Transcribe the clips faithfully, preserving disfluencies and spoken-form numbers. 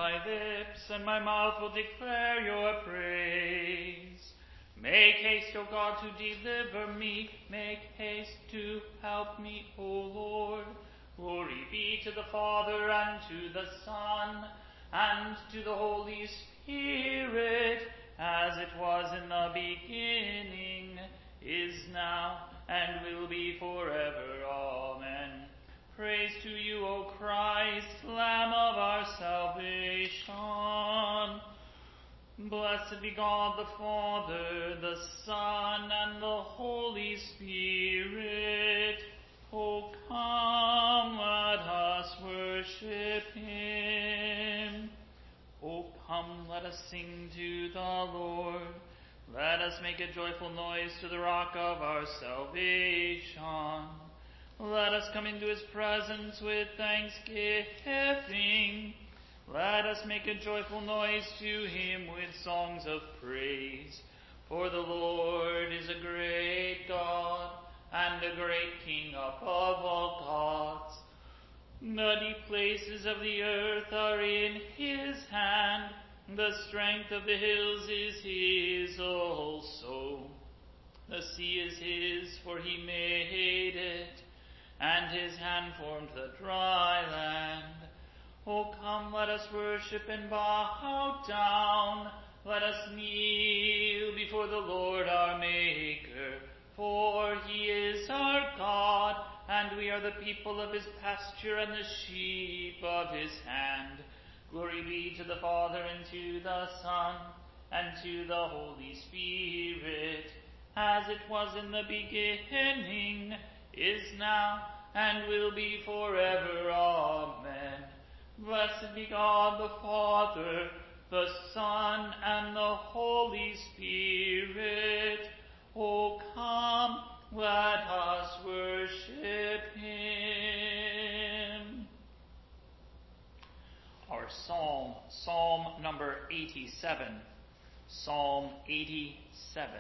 my lips, and my mouth will declare your praise. Make haste, O God, to deliver me. Make haste to help me, O Lord. Glory be to the Father, and to the Son, and to the Holy Spirit, as it was in the beginning, is now, and will be forever. Amen. Praise to you, O Christ, Lamb of our salvation. Blessed be God the Father, the Son, and the Holy Spirit. O come, let us worship him. O come, let us sing to the Lord. Let us make a joyful noise to the rock of our salvation. Let us come into his presence with thanksgiving. Let us make a joyful noise to him with songs of praise. For the Lord is a great God, and a great King above all gods. The deep places of the earth are in his hand. The strength of the hills is his also. The sea is his, for he made it, and his hand formed the dry land. O come, let us worship and bow down. Let us kneel before the Lord our Maker. For he is our God, and we are the people of his pasture and the sheep of his hand. Glory be to the Father, and to the Son, and to the Holy Spirit, as it was in the beginning, is now, and will be forever. Amen. Blessed be God the Father, the Son, and the Holy Spirit. O come, let us worship him. Our psalm, Psalm number eighty-seven. Psalm eighty-seven.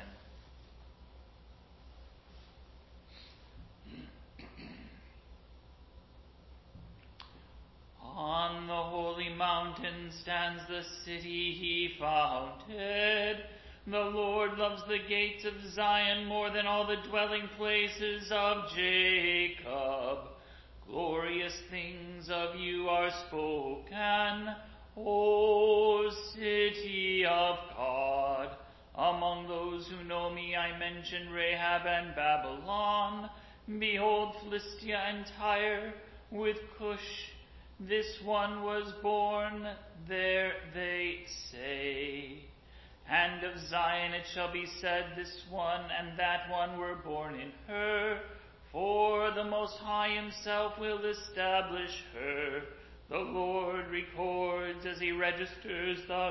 On the holy mountain stands the city he founded. The Lord loves the gates of Zion more than all the dwelling places of Jacob. Glorious things of you are spoken, O city of God. Among those who know me I mention Rahab and Babylon. Behold, Philistia and Tyre with Cush. This one was born there, they say. And of Zion it shall be said, this one and that one were born in her. For the Most High himself will establish her. The Lord records as he registers the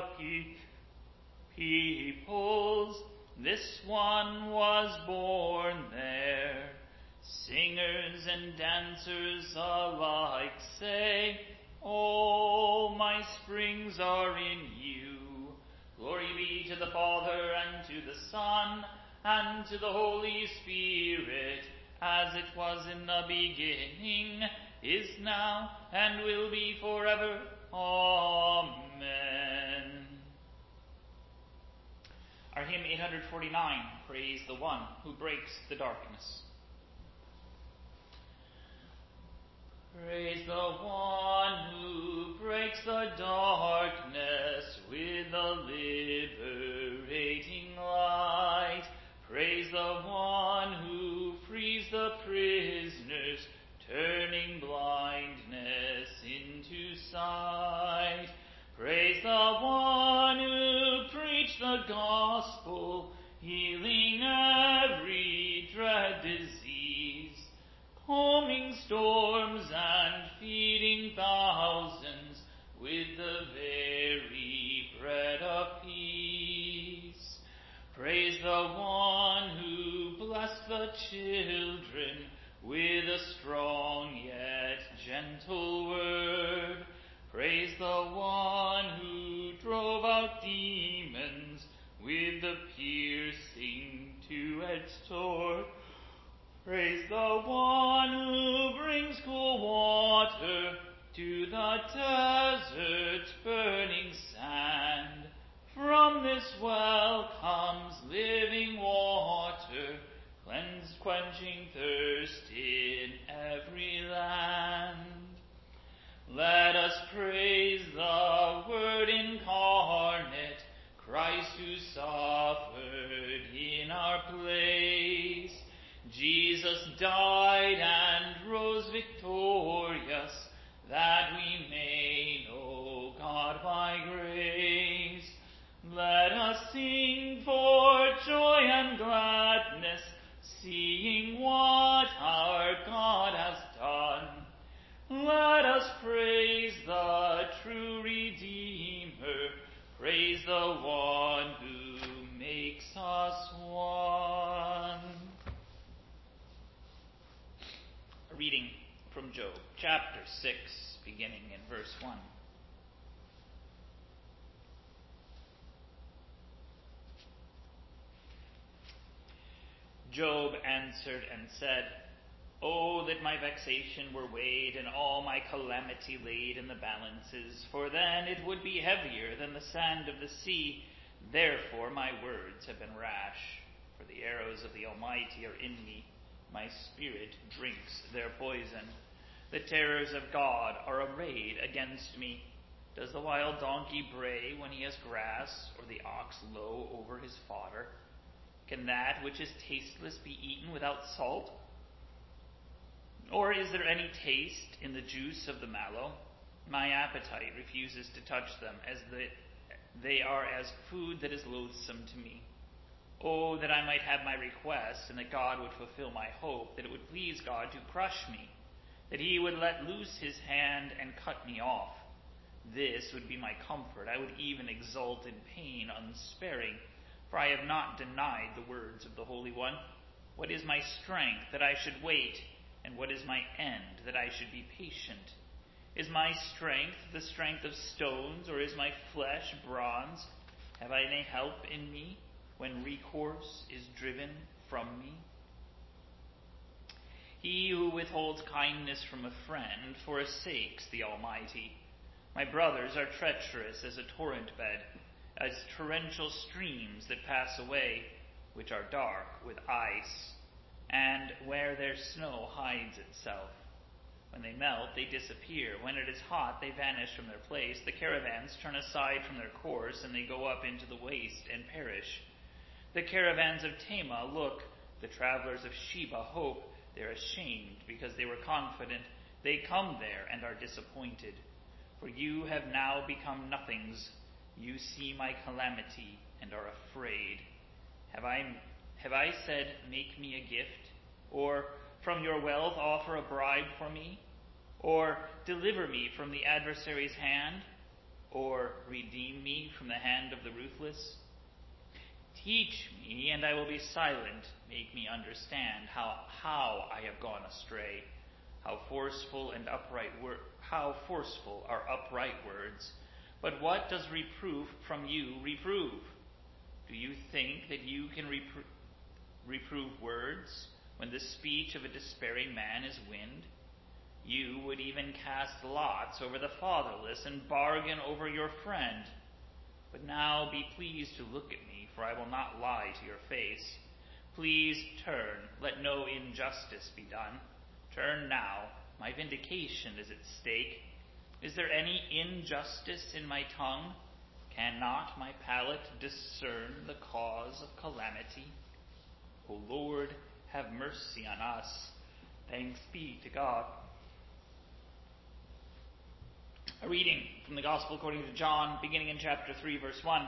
peoples. This one was born there. Singers and dancers alike say, oh, my springs are in you. Glory be to the Father, and to the Son, and to the Holy Spirit, as it was in the beginning, is now, and will be forever. Amen. Our hymn eight forty-nine, Praise the One who breaks the darkness. Praise the one who breaks the darkness with the liberating light. Praise the one who frees the prisoners, turning blindness into sight. Praise the one who preached the gospel, healing every dread disease, calming storms and feeding thousands with the very bread of peace. Praise the one who blessed the children with a strong yet gentle word. Praise the one who drove out demons with the piercing two-edged sword. Praise the one who brings cool water to the desert burning sand. From this well comes living water, cleanse, quenching thirst in every land. Let us praise the Word incarnate, Christ who suffered in our place. Jesus died and rose victorious, that we may know God by grace. Let us sing for joy and gladness, seeing what our God has done. Let us praise the true Redeemer, praise the one who makes us one. A reading from Job, chapter six, beginning in verse one. Job answered and said, "Oh, that my vexation were weighed, and all my calamity laid in the balances, for then it would be heavier than the sand of the sea. Therefore my words have been rash, for the arrows of the Almighty are in me. My spirit drinks their poison. The terrors of God are arrayed against me. Does the wild donkey bray when he has grass, or the ox low over his fodder? Can that which is tasteless be eaten without salt? Or is there any taste in the juice of the mallow? My appetite refuses to touch them, as the, they are as food that is loathsome to me. Oh, that I might have my request, and that God would fulfill my hope, that it would please God to crush me, that he would let loose his hand and cut me off. This would be my comfort. I would even exult in pain unsparing, for I have not denied the words of the Holy One. What is my strength that I should wait, and what is my end that I should be patient? Is my strength the strength of stones, or is my flesh bronze? Have I any help in me when recourse is driven from me? He who withholds kindness from a friend forsakes the Almighty. My brothers are treacherous as a torrent bed, as torrential streams that pass away, which are dark with ice, and where their snow hides itself. When they melt, they disappear. When it is hot, they vanish from their place. The caravans turn aside from their course, and they go up into the waste and perish. The caravans of Tema look, the travelers of Sheba hope. They are ashamed because they were confident. They come there and are disappointed. For you have now become nothings. You see my calamity and are afraid. Have I, have I said, make me a gift? Or from your wealth offer a bribe for me? Or deliver me from the adversary's hand? Or redeem me from the hand of the ruthless? Teach me, and I will be silent. Make me understand how, how I have gone astray. How forceful and upright wor- how forceful are upright words. But what does reproof from you reprove? Do you think that you can repro- reprove words when the speech of a despairing man is wind? You would even cast lots over the fatherless and bargain over your friend. But now be pleased to look at me, for I will not lie to your face. Please turn, let no injustice be done. Turn now, my vindication is at stake. Is there any injustice in my tongue? Cannot my palate discern the cause of calamity? O Lord, have mercy on us. Thanks be to God. A reading from the Gospel according to John, beginning in chapter three, verse one.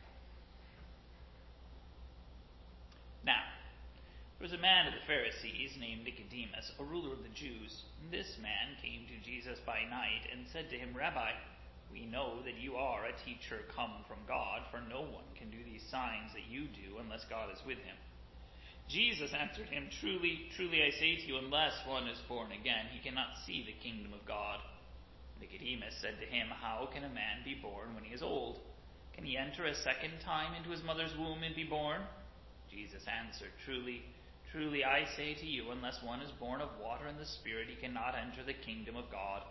Now, there was a man of the Pharisees named Nicodemus, a ruler of the Jews. This man came to Jesus by night and said to him, Rabbi, we know that you are a teacher come from God, for no one can do these signs that you do unless God is with him. Jesus answered him, Truly, truly I say to you, unless one is born again, he cannot see the kingdom of God. Nicodemus said to him, How can a man be born when he is old? Can he enter a second time into his mother's womb and be born? Jesus answered, Truly, truly I say to you, unless one is born of water and the Spirit, he cannot enter the kingdom of God.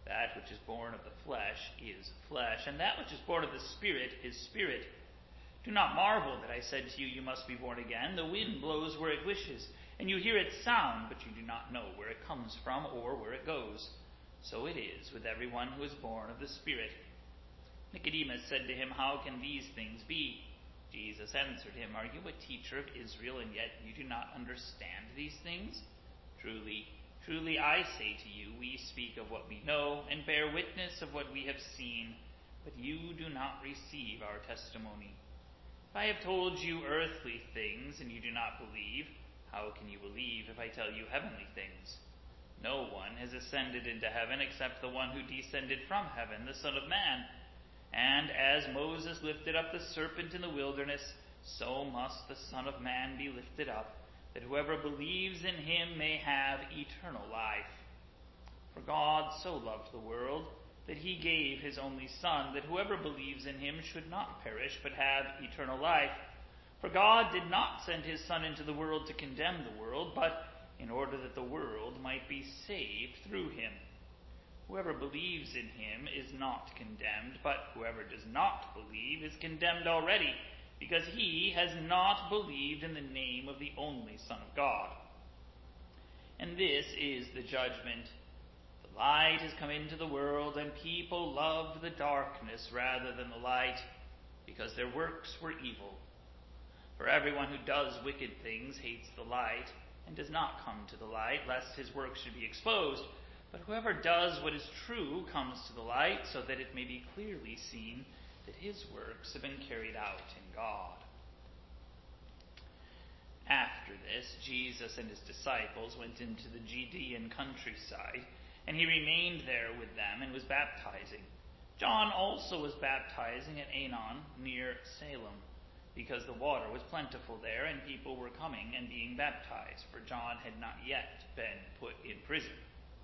That which is born of the flesh is flesh, and that which is born of the Spirit is spirit. Do not marvel that I said to you, you must be born again. The wind blows where it wishes, and you hear its sound, but you do not know where it comes from or where it goes. So it is with everyone who is born of the Spirit. Nicodemus said to him, How can these things be? Jesus answered him, Are you a teacher of Israel, and yet you do not understand these things? Truly, truly I say to you, we speak of what we know, and bear witness of what we have seen, but you do not receive our testimony. If I have told you earthly things, and you do not believe, how can you believe if I tell you heavenly things? No one has ascended into heaven except the one who descended from heaven, the Son of Man. And as Moses lifted up the serpent in the wilderness, so must the Son of Man be lifted up, that whoever believes in him may have eternal life. For God so loved the world, that he gave his only Son, that whoever believes in him should not perish, but have eternal life. For God did not send his Son into the world to condemn the world, but in order that the world might be saved through him. Whoever believes in him is not condemned, but whoever does not believe is condemned already, because he has not believed in the name of the only Son of God. And this is the judgment. The light has come into the world, and people loved the darkness rather than the light, because their works were evil. For everyone who does wicked things hates the light, and does not come to the light, lest his works should be exposed. But whoever does what is true comes to the light, so that it may be clearly seen that his works have been carried out in God. After this, Jesus and his disciples went into the Judean countryside, and he remained there with them and was baptizing. John also was baptizing at Aenon near Salem, because the water was plentiful there, and people were coming and being baptized, for John had not yet been put in prison.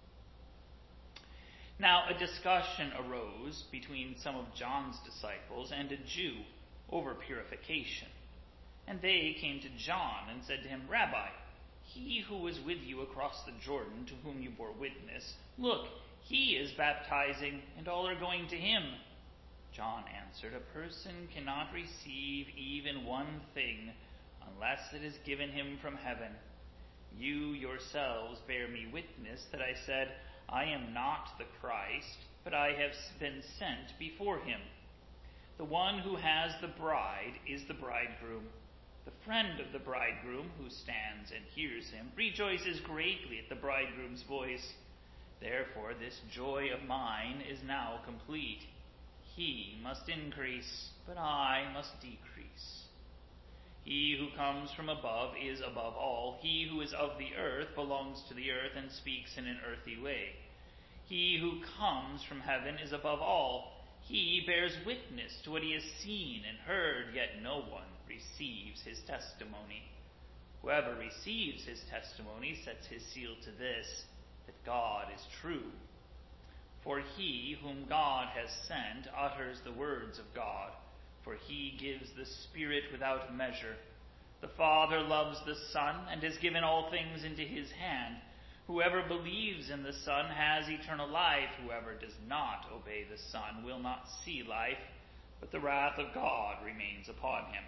Now a discussion arose between some of John's disciples and a Jew over purification. And they came to John and said to him, Rabbi, he who was with you across the Jordan, to whom you bore witness, look, he is baptizing, and all are going to him. John answered, A person cannot receive even one thing unless it is given him from heaven. You yourselves bear me witness that I said, I am not the Christ, but I have been sent before him. The one who has the bride is the bridegroom. The friend of the bridegroom, who stands and hears him, rejoices greatly at the bridegroom's voice. Therefore this joy of mine is now complete. He must increase, but I must decrease. He who comes from above is above all. He who is of the earth belongs to the earth and speaks in an earthy way. He who comes from heaven is above all. He bears witness to what he has seen and heard, yet no one receives his testimony. Whoever receives his testimony sets his seal to this, that God is true. For he whom God has sent utters the words of God, for he gives the Spirit without measure. The Father loves the Son, and has given all things into his hand. Whoever believes in the Son has eternal life. Whoever does not obey the Son will not see life, but the wrath of God remains upon him.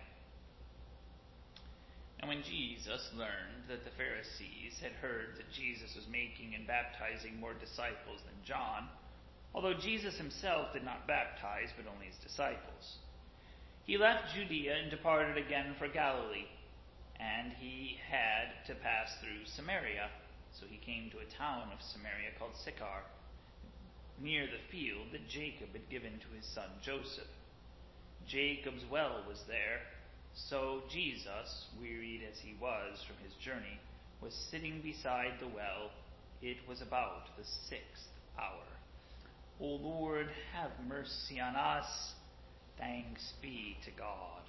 And when Jesus learned that the Pharisees had heard that Jesus was making and baptizing more disciples than John, although Jesus himself did not baptize, but only his disciples, he left Judea and departed again for Galilee. And he had to pass through Samaria. So he came to a town of Samaria called Sychar, near the field that Jacob had given to his son Joseph. Jacob's well was there. So Jesus, wearied as he was from his journey, was sitting beside the well. It was about the sixth hour. O Lord, have mercy on us. Thanks be to God.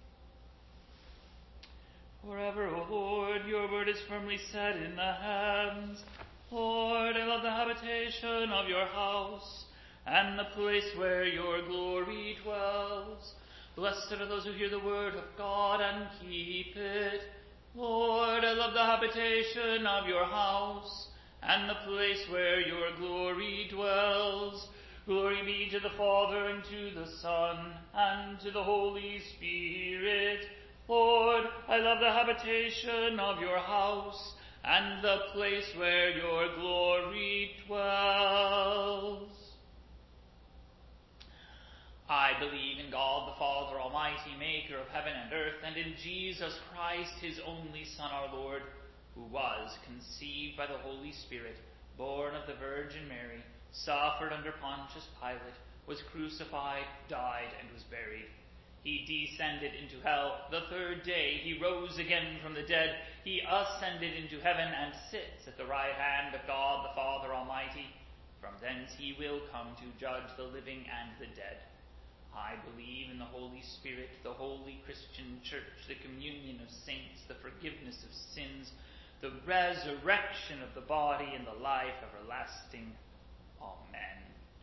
Forever, O Lord, your word is firmly set in the heavens. Lord, I love the habitation of your house, and the place where your glory dwells. Blessed are those who hear the word of God and keep it. Lord, I love the habitation of your house, and the place where your glory dwells. Glory be to the Father, and to the Son, and to the Holy Spirit. Lord, I love the habitation of your house, and the place where your glory dwells. I believe in God the Father Almighty, maker of heaven and earth, and in Jesus Christ, his only Son, our Lord, who was conceived by the Holy Spirit, born of the Virgin Mary, suffered under Pontius Pilate, was crucified, died, and was buried. He descended into hell. The third day he rose again from the dead. He ascended into heaven and sits at the right hand of God the Father Almighty. From thence he will come to judge the living and the dead. I believe in the Holy Spirit, the holy Christian Church, the communion of saints, the forgiveness of sins, the resurrection of the body, and the life everlasting. Amen.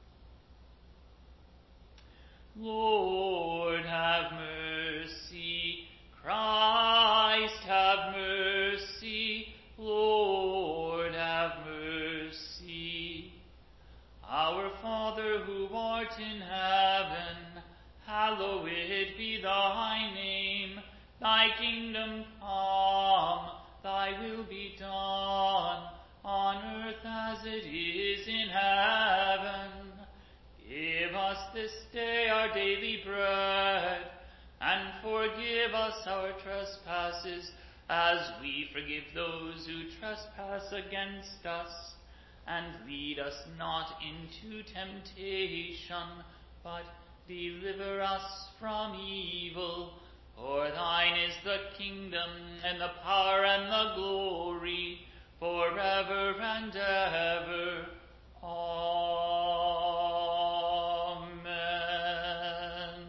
Lord, have mercy. Christ, have mercy. Lord, have mercy. Our Father, who art in heaven, hallowed be thy name. Thy kingdom come, thy will be done, on earth as it is in heaven. Give us this day our daily bread, and forgive us our trespasses, as we forgive those who trespass against us. And lead us not into temptation, but deliver us from evil. For thine is the kingdom, and the power, and the glory, forever and ever. Amen.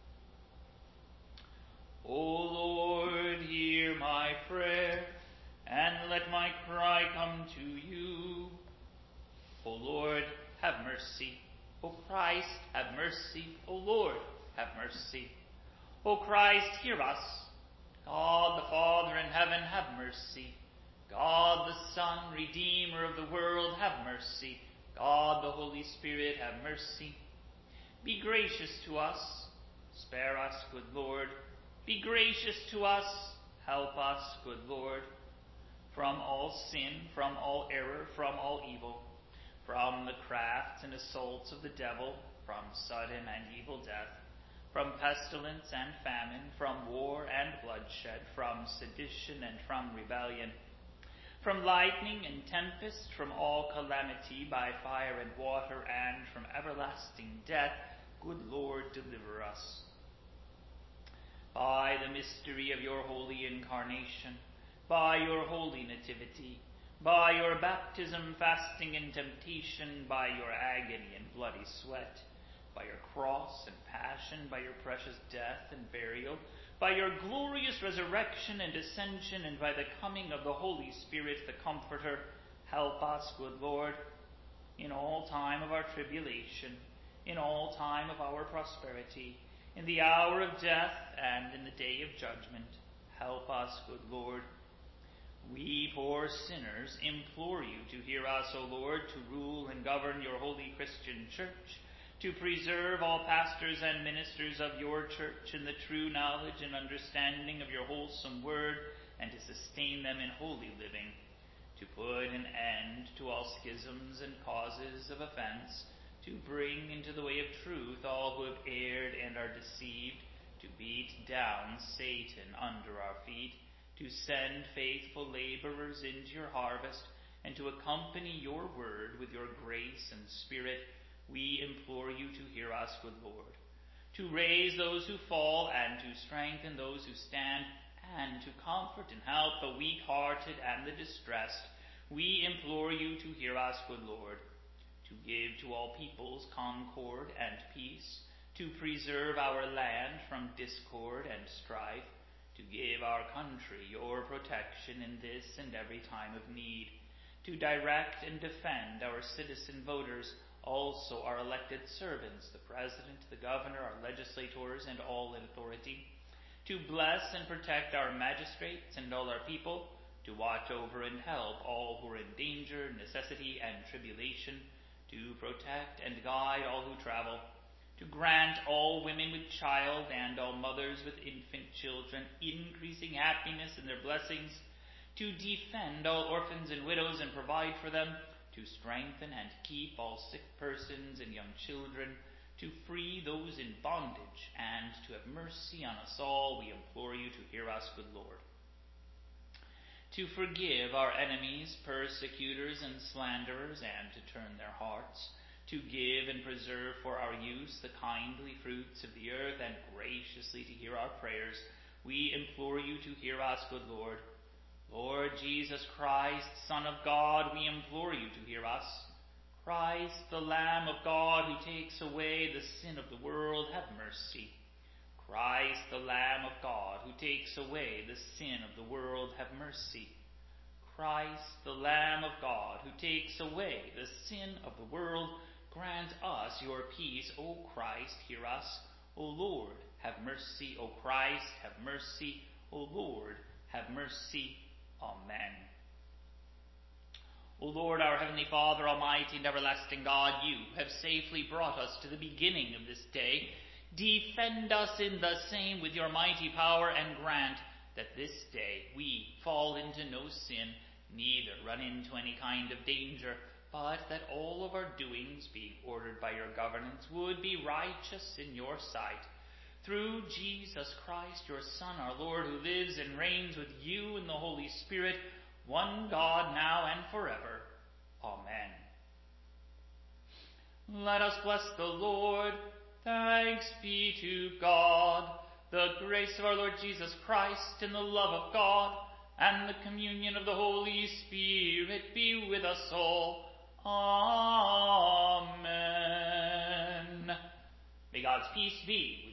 O Lord, hear my prayer, and let my cry come to you. O Lord, have mercy. O Christ, have mercy. O Lord, have mercy. O Christ, hear us. God the Father in heaven, have mercy. God the Son, Redeemer of the world, have mercy. God the Holy Spirit, have mercy. Be gracious to us. Spare us, good Lord. Be gracious to us. Help us, good Lord. From all sin, from all error, from all evil, from the crafts and assaults of the devil, from sudden and evil death, from pestilence and famine, from war and bloodshed, from sedition and from rebellion, from lightning and tempest, from all calamity by fire and water, and from everlasting death, good Lord, deliver us. By the mystery of your holy incarnation, by your holy nativity, by your baptism, fasting, and temptation, by your agony and bloody sweat, by your cross and passion, by your precious death and burial, by your glorious resurrection and ascension, and by the coming of the Holy Spirit, the Comforter, help us, good Lord, in all time of our tribulation, in all time of our prosperity, in the hour of death and in the day of judgment. Help us, good Lord. We poor sinners implore you to hear us, O Lord, to rule and govern your holy Christian church, to preserve all pastors and ministers of your church in the true knowledge and understanding of your wholesome word, and to sustain them in holy living, to put an end to all schisms and causes of offense, to bring into the way of truth all who have erred and are deceived, to beat down Satan under our feet, to send faithful laborers into your harvest, and to accompany your word with your grace and spirit. We implore you to hear us, good Lord, to raise those who fall and to strengthen those who stand, and to comfort and help the weak-hearted and the distressed. We implore you to hear us, good Lord, to give to all peoples concord and peace, to preserve our land from discord and strife, to give our country your protection in this and every time of need, to direct and defend our citizen voters, also our elected servants, the President, the Governor, our legislators, and all in authority, to bless and protect our magistrates and all our people, to watch over and help all who are in danger, necessity, and tribulation, to protect and guide all who travel, to grant all women with child and all mothers with infant children increasing happiness in their blessings, to defend all orphans and widows and provide for them, to strengthen and keep all sick persons and young children, to free those in bondage, and to have mercy on us all, we implore you to hear us, good Lord. To forgive our enemies, persecutors, and slanderers, and to turn their hearts, to give and preserve for our use the kindly fruits of the earth, and graciously to hear our prayers, we implore you to hear us, good Lord. Lord Jesus Christ, Son of God, we implore you to hear us. Christ, the Lamb of God, who takes away the sin of the world, have mercy. Christ, the Lamb of God, who takes away the sin of the world, have mercy. Christ, the Lamb of God, who takes away the sin of the world, grant us your peace. O Christ, hear us. O Lord, have mercy. O Christ, have mercy. O Lord, have mercy. Amen. O Lord, our heavenly Father, almighty and everlasting God, you have safely brought us to the beginning of this day. Defend us in the same with your mighty power, and grant that this day we fall into no sin, neither run into any kind of danger, but that all of our doings, being ordered by your governance, would be righteous in your sight. Through Jesus Christ, your Son, our Lord, who lives and reigns with you in the Holy Spirit, one God, now and forever. Amen. Let us bless the Lord. Thanks be to God. The grace of our Lord Jesus Christ, and the love of God, and the communion of the Holy Spirit be with us all. Amen. May God's peace be with you.